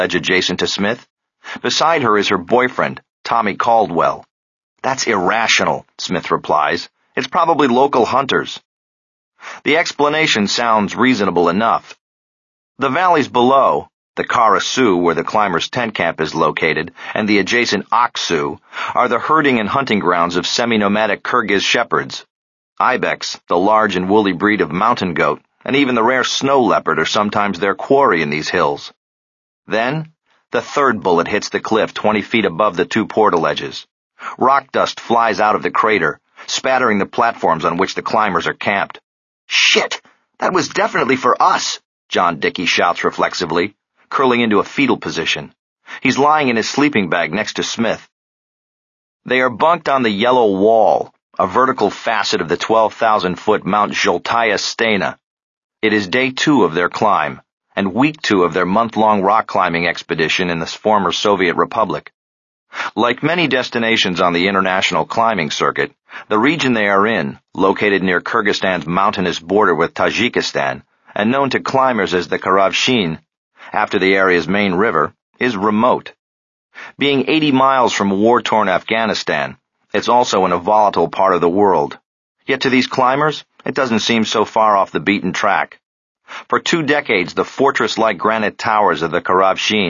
ledge adjacent to Smith. Beside her is her boyfriend, Tommy Caldwell. That's irrational, Smith replies. It's probably local hunters. The explanation sounds reasonable enough. The valleys below, the Kara-Su, where the climbers' tent camp is located, and the adjacent Aksu, are the herding and hunting grounds of semi-nomadic Kyrgyz shepherds. Ibex, the large and woolly breed of mountain goat, and even the rare snow leopard are sometimes their quarry in these hills. Then, the third bullet hits the cliff 20 feet above the two portal edges. Rock dust flies out of the crater, spattering the platforms on which the climbers are camped. "Shit! That was definitely for us!" John Dickey shouts reflexively, curling into a fetal position. He's lying in his sleeping bag next to Smith. They are bunked on the yellow wall, a vertical facet of the 12,000-foot Mount Zholtaya Stena. It is day 2 of their climb, and week 2 of their month-long rock climbing expedition in the former Soviet Republic. Like many destinations on the international climbing circuit, the region they are in, located near Kyrgyzstan's mountainous border with Tajikistan, and known to climbers as the Karavshin, after the area's main river, is remote. Being 80 miles from war-torn Afghanistan, it's also in a volatile part of the world. Yet to these climbers, it doesn't seem so far off the beaten track. For 2 decades, the fortress-like granite towers of the Karavshin